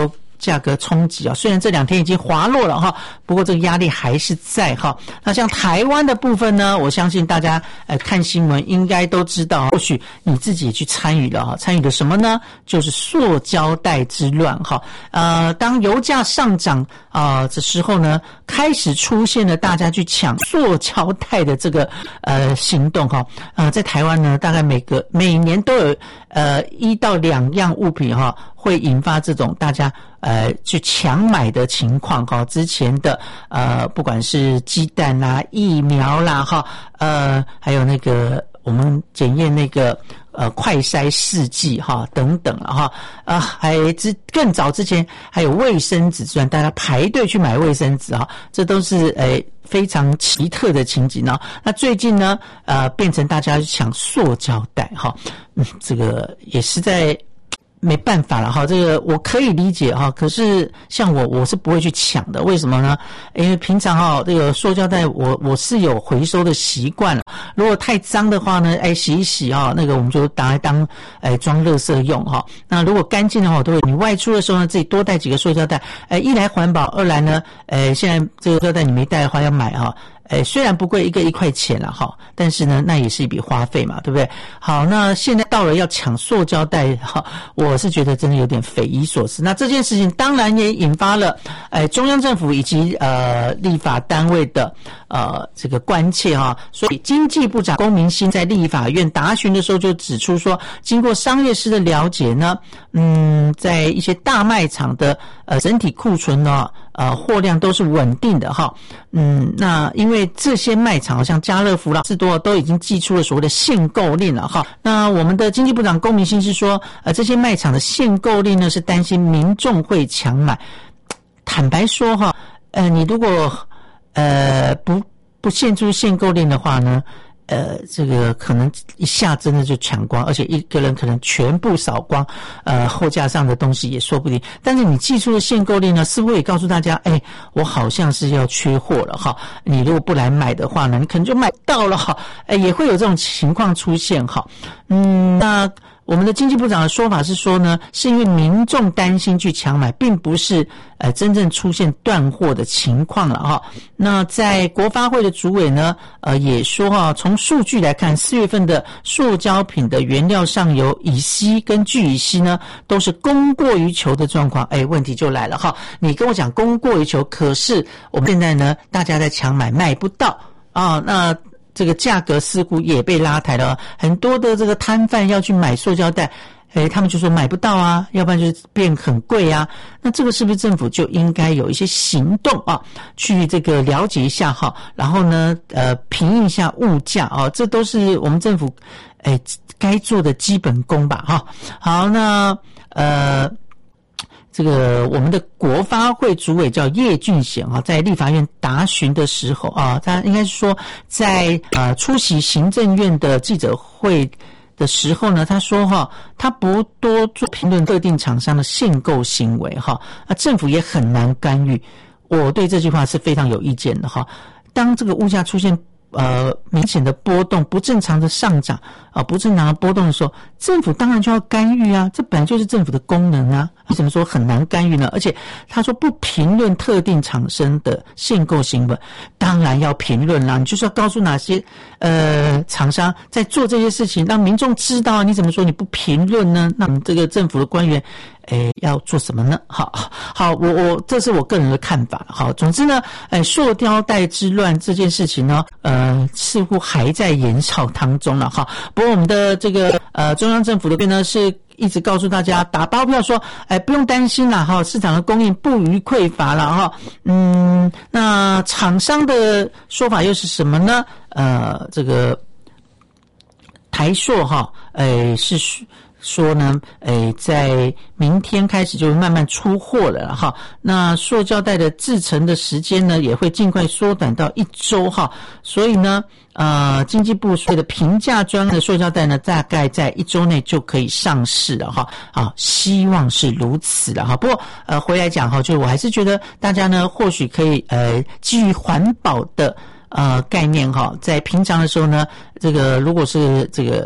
价格冲击啊。虽然这两天已经滑落了哈，不过这个压力还是在哈。那像台湾的部分呢，我相信大家呃看新闻应该都知道，或许你自己也去参与了哈。参与的什么呢？就是塑胶袋之乱哈。呃，当油价上涨啊、呃、这时候呢，开始出现了大家去抢塑胶袋的这个呃行动哈。呃，在台湾呢，大概每个每年都有呃一到两样物品哈，会引发这种大家呃去抢买的情况哈。之前的呃不管是鸡蛋啦、疫苗啦哈，呃还有那个我们检验那个呃快筛试剂哈等等了哈，啊还之更早之前还有卫生纸，虽然大家排队去买卫生纸哈，这都是诶、呃非常奇特的情景呢。那最近呢，呃，变成大家去抢塑胶袋哈，嗯，这个也实在没办法了哈。这个我可以理解哈，可是像我，我是不会去抢的。为什么呢？因为平常哈，这个塑胶袋我我是有回收的习惯了。如果太脏的话呢，哎，洗一洗哈，那个我们就拿来当哎装垃圾用哈。那如果干净的话，我都会。你外出的时候呢，自己多带几个塑胶袋，哎，一来环保，二来呢，哎，现在这个塑胶袋你没带的话要买哈。诶，虽然不贵，一个一块钱啦哈，但是呢，那也是一笔花费嘛，对不对？好，那现在到了要抢塑胶袋哈，我是觉得真的有点匪夷所思。那这件事情当然也引发了诶中央政府以及呃立法单位的呃这个关切哈。所以经济部长龚明鑫在立法院答询的时候就指出说，经过商业师的了解呢，嗯，在一些大卖场的呃整体库存呢，呃货量都是稳定的哈。嗯，那因为因为这些卖场像家乐福啦、士多都已经寄出了所谓的限购令了哈。那我们的经济部长龚明鑫是说，呃，这些卖场的限购令呢是担心民众会抢买。坦白说哈，呃，你如果呃不不献出限购令的话呢，呃，这个可能一下真的就抢光，而且一个人可能全部扫光，呃，货架上的东西也说不定。但是你寄出的限购令呢，似乎也告诉大家，哎，我好像是要缺货了哈。你如果不来买的话呢，你可能就买不到了哈。哎，也会有这种情况出现哈。嗯，那我们的经济部长的说法是说呢，是因为民众担心去抢买，并不是呃真正出现断货的情况了哈。那在国发会的主委呢，呃也说哈，从数据来看，四月份的塑胶品的原料上游乙烯跟聚乙烯呢，都是供过于求的状况。哎，问题就来了哈，你跟我讲供过于求，可是我们现在呢，大家在抢买，卖不到啊，那这个价格似乎也被拉抬了，很多的这个摊贩要去买塑胶袋，诶，他们就说买不到啊，要不然就是变很贵啊。那这个是不是政府就应该有一些行动啊，去这个了解一下哈，然后呢，呃，平抑一下物价啊，这都是我们政府诶该做的基本功吧哈。好，那呃。这个我们的国发会主委叫叶俊贤啊，在立法院答询的时候啊，他应该是说在呃出席行政院的记者会的时候呢，他说哈，他不多做评论特定厂商的限购行为哈，啊，政府也很难干预。我对这句话是非常有意见的哈。当这个物价出现呃明显的波动、不正常的上涨啊、不正常的波动的时候，政府当然就要干预啊，这本来就是政府的功能啊。为什么说很难干预呢？而且他说不评论特定厂商的限购行为，当然要评论啦，你就是要告诉哪些呃厂商在做这些事情，让民众知道。你怎么说你不评论呢？那这个政府的官员诶要做什么呢？好好，我我这是我个人的看法。好，总之呢，诶塑胶袋之乱这件事情呢，呃似乎还在延烧当中了哈。不过我们的这个呃中央政府这边呢是一直告诉大家打包票说，哎，不用担心啦哈，市场的供应不虞匮乏了哈。嗯，那厂商的说法又是什么呢？呃，这个台塑哈，哎是说呢，诶，在明天开始就会慢慢出货了哈。那塑胶袋的制成的时间呢，也会尽快缩短到一周哈。所以呢，呃，经济部说的平价专案的塑胶袋呢，大概在一周内就可以上市了哈。啊，希望是如此了哈。不过呃，回来讲哈，就我还是觉得大家呢，或许可以呃，基于环保的呃概念哈，在平常的时候呢，这个如果是这个。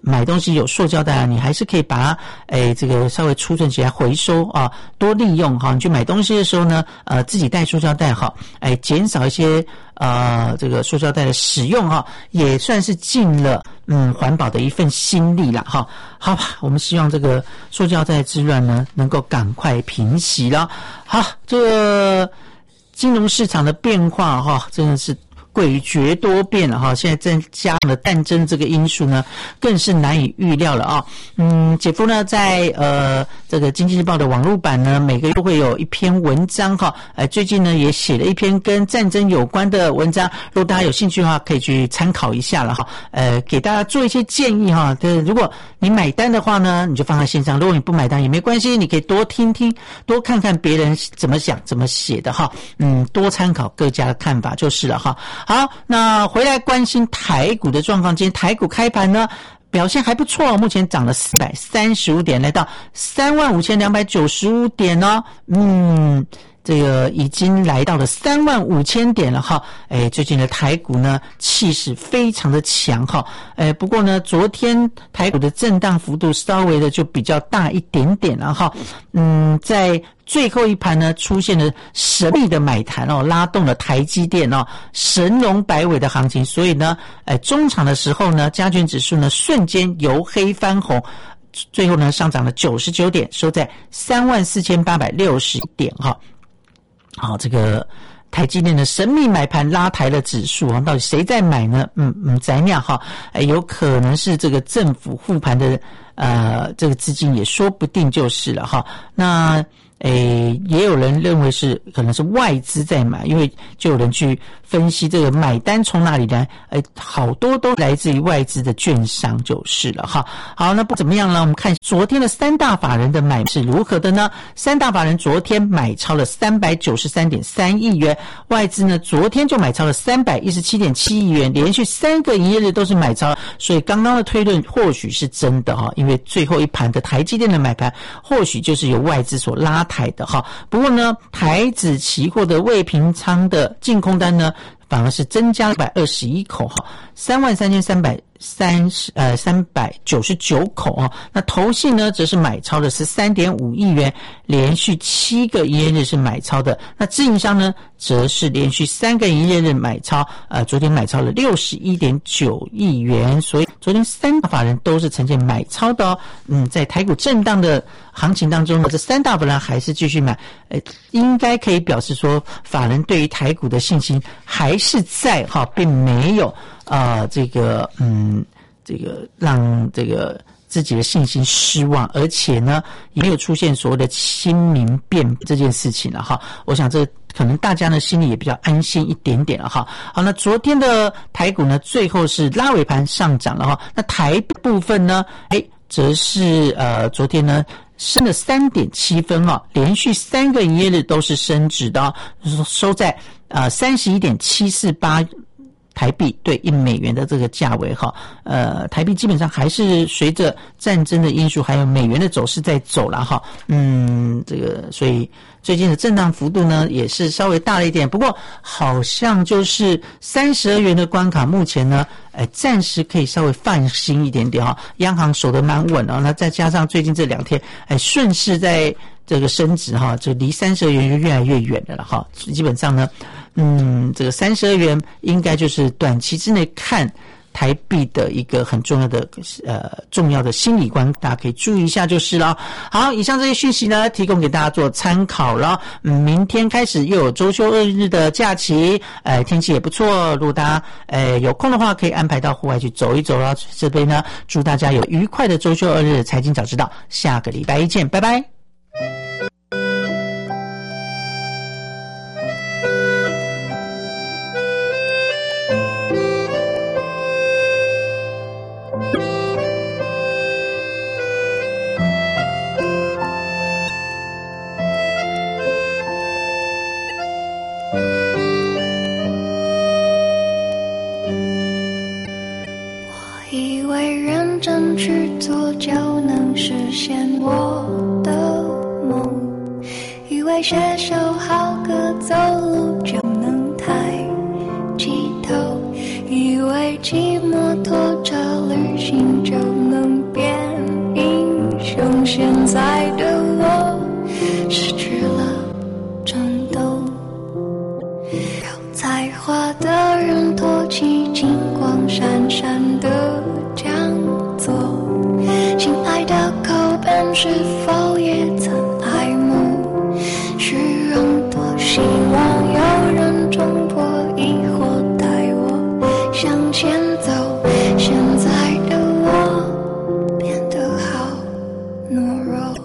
买东西有塑胶袋啊，你还是可以把它诶这个稍微储存起来回收啊，多利用哈。你去买东西的时候呢，呃自己带塑胶袋哈，诶减少一些呃这个塑胶袋的使用哈，也算是尽了嗯环保的一份心力啦哈。好吧，我们希望这个塑胶袋之乱呢能够赶快平息了。好，这个金融市场的变化哈，真的是诡谲多变了哈，现在增加了战争这个因素呢，更是难以预料了啊。嗯，姐夫呢在呃这个经济日报的网络版呢，每个月都会有一篇文章哈，呃最近呢也写了一篇跟战争有关的文章，如果大家有兴趣的话，可以去参考一下了哈。呃，给大家做一些建议哈。对，如果你买单的话呢，你就放在线上；如果你不买单也没关系，你可以多听听，多看看别人怎么想、怎么写的哈。嗯，多参考各家的看法就是了哈。好，那回来关心台股的状况。今天台股开盘呢表现还不错，目前涨了四百三十五点，来到三万五千两百九十五点哦。嗯，这个已经来到了三万五千点了哈。哎，最近的台股呢气势非常的强哈。哎，不过呢昨天台股的震荡幅度稍微的就比较大一点点了哈。嗯，在最后一盘呢，出现了神秘的买盘哦，拉动了台积电哦，神龙摆尾的行情，所以呢，呃，中场的时候呢，加权指数呢瞬间由黑翻红，最后呢上涨了九十九点，收在三万四千八百六十点哈。好，这个台积电的神秘买盘拉抬了指数啊，到底谁在买呢？嗯嗯，在那哈，呃，有可能是这个政府护盘的呃这个资金也说不定就是了哈。那诶，也有人认为是可能是外资在买，因为就有人去分析这个买单从哪里来，诶，好多都来自于外资的券商就是了哈。好，那不怎么样呢？我们看昨天的三大法人的买是如何的呢？三大法人昨天买超了三百九十三点三亿元，外资呢昨天就买超了三百一十七点七亿元，连续三个营业日都是买超，所以刚刚的推论或许是真的哈，因为最后一盘的台积电的买盘或许就是由外资所拉抬的哈。不过呢，台指期货的未平仓的净空单呢，反而是增加了一百二十一口哈，三万三千三百三十呃三百九十九口啊。那投信呢，则是买超的十三点五亿元，连续七个营业日是买超的。那自营商呢，则是连续三个营业日买超，呃，昨天买超了六十一点九亿元，所以昨天三大法人都是呈现买超的哦。嗯，在台股震荡的行情当中呢，这三大法人还是继续买，呃，应该可以表示说，法人对于台股的信心还是在哈，并没有啊、呃，这个嗯，这个让这个自己的信心失望，而且呢，也没有出现所谓的亲民变这件事情了哈。我想这可能大家呢心里也比较安心一点点了哈。好，那昨天的台股呢，最后是拉尾盘上涨了哈。那台部分呢，哎，则是呃昨天呢升了 三点七 分啊，连续三个营业日都是升值的、哦，收在呃 三十一点七四八台币对一美元的这个价位哈。呃台币基本上还是随着战争的因素还有美元的走势在走了哈。嗯这个所以最近的震荡幅度呢也是稍微大了一点，不过好像就是三十二元的关卡目前呢哎暂时可以稍微放心一点点哈。央行守得蛮稳哦，那再加上最近这两天哎顺势在这个升值哈，就离三十二元就越来越远了了哈。基本上呢嗯这个三十二元应该就是短期之内看台币的一个很重要的呃重要的心理关，大家可以注意一下就是了。好，以上这些讯息呢提供给大家做参考了。嗯，明天开始又有周休二日的假期，呃天气也不错，如果大家呃有空的话可以安排到户外去走一走了。这边呢祝大家有愉快的周休二日，财经早知道，下个礼拜一见，拜拜。 去做就能实现我的梦，以为写首好歌走路就能抬起头，以为骑摩托车旅行就能有才华的人托起金光闪闪的讲座，亲爱的口本是否也曾爱慕？虚荣多希望有人冲破疑惑，带我向前走。现在的我变得好懦弱，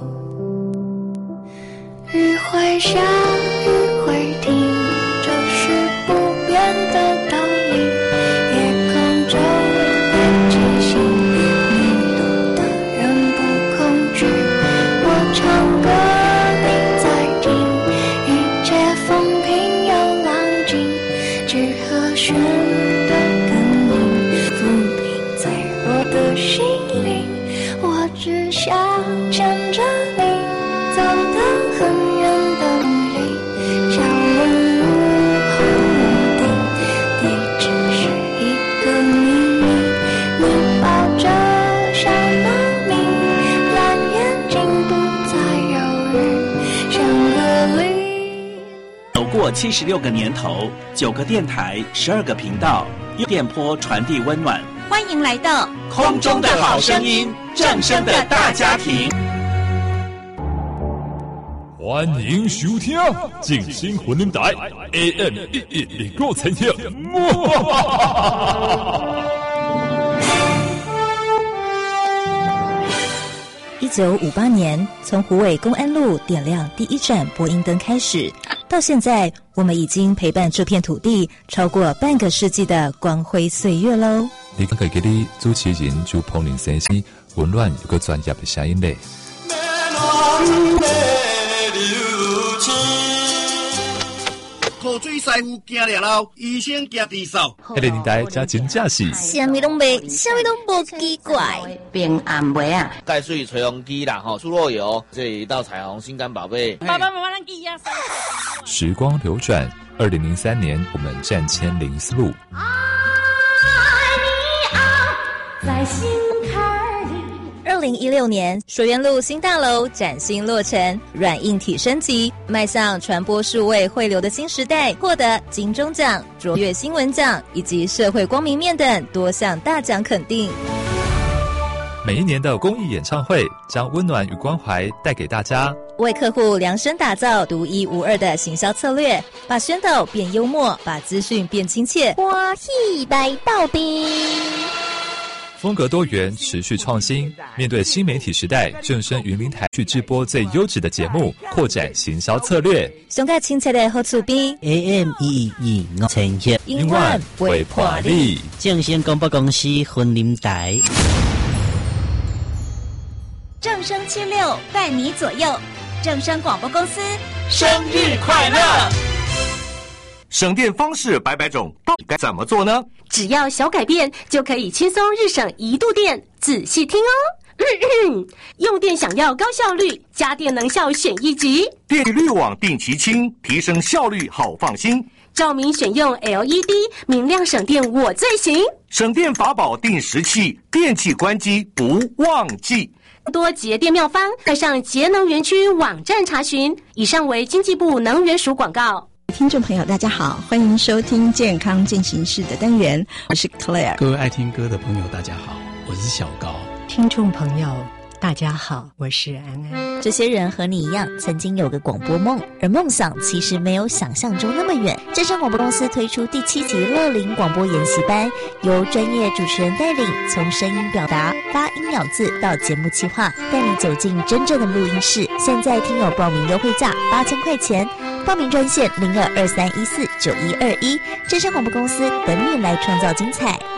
雨会下，雨会停，这是不变的道理。夜空中的记性，迷路的人不恐惧。我唱歌你在听，一切风平又浪静，只和弦的根音抚平在我的心里。我只想牵着你走得很远的离，小人物后屋顶，地址是一个秘密。你抱着小猫咪，蓝眼睛不再犹豫，像个梨。 走过七十六个年头，九个电台，十二个频道，用电波传递温暖。 欢迎来到空中的好声音，正声的大家庭。 欢迎收听静心混音台 A M 一一零六千赫。 一九五八年，从虎尾公安路点亮第一盏播音灯开始，到现在，我们已经陪伴这片土地超过半个世纪的光辉岁月喽。 你可以给你主持人朱鹏林先生温暖又个专业的声音嘞。 口水师傅惊了后，医生惊地扫。 迄个年代真真正是。 什么拢袂，什么拢无奇怪。 平安袂啊， 盖水吹风机啦，吼，猪肉油，这里一道彩虹心肝宝贝。 爸爸妈妈咱记呀。 时光流转，二零零三年，我们站千零四路。 在心坎里。二零一六年，水源路新大楼崭新落成，软硬体升级，迈向传播数位汇流的新时代，获得金钟奖、卓越新闻奖以及社会光明面等多项大奖肯定。 每一年的公益演唱会，将温暖与关怀带给大家， 为客户量身打造独一无二的行销策略，把宣导变幽默，把资讯变亲切，欢喜来到底。 风格多元，持续创新。面对新媒体时代，正声云林台去直播最优质的节目，扩展行销策略。 上个亲切的好厝边 A M 一一二五千赫， 永远袂破例。 正声广播公司云林台。 正声七六伴你左右，正声广播公司生日快乐！省电方式百百种，到底该怎么做呢？ 只要小改变，就可以轻松日省一度电。仔细听哦，咳咳用电想要高效率，家电能效选一级。 电力滤网定期清，提升效率好放心。 照明选用 L E D， 明亮省电我最行。 省电法宝定时器，电器关机不忘记。 多节电妙方，快上节能园区网站查询。以上为经济部能源署广告。 听众朋友大家好，欢迎收听健康进行式的单元，我是 Claire。 各位爱听歌的朋友大家好，我是小高。 听众朋友大家好，我是安安。 这些人和你一样，曾经有个广播梦，而梦想其实没有想象中那么远。正声广播公司推出第七级乐龄广播研习班，由专业主持人带领，从声音表达、发音咬字到节目企划，带你走进真正的录音室。现在听友报名优惠价八千块钱，报名专线零二二三一四九一二一。正声广播公司等你来创造精彩。